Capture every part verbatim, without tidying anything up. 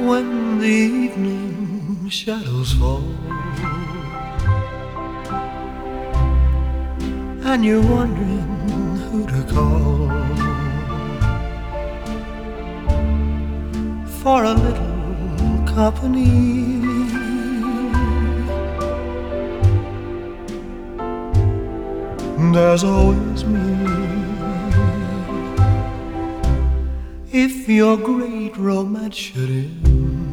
when the evening shadows fall and you're wondering who to call for a little company. There's always me. If your great romance should end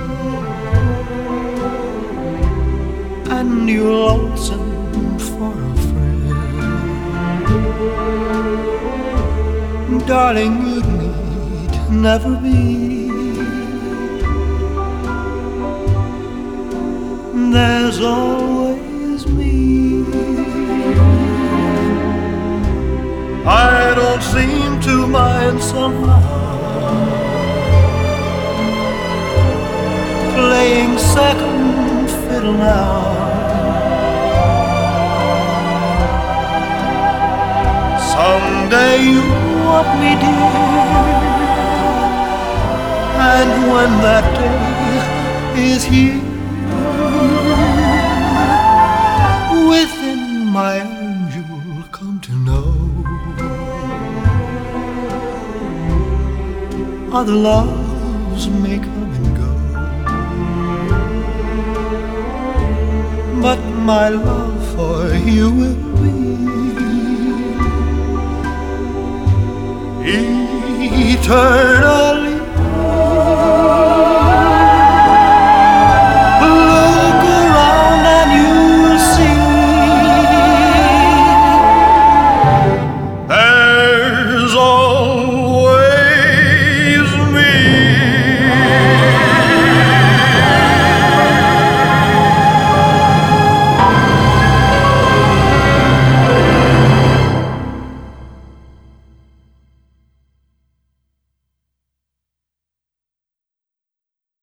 and you're lonesome for a friend, darling, you need never be. There's always me. I don't seem to mind somehow playing second fiddle now. Someday you want me, dear, and when that day is here, within my arms you'll come to know other loves may come and go, but my love for you will be eternally.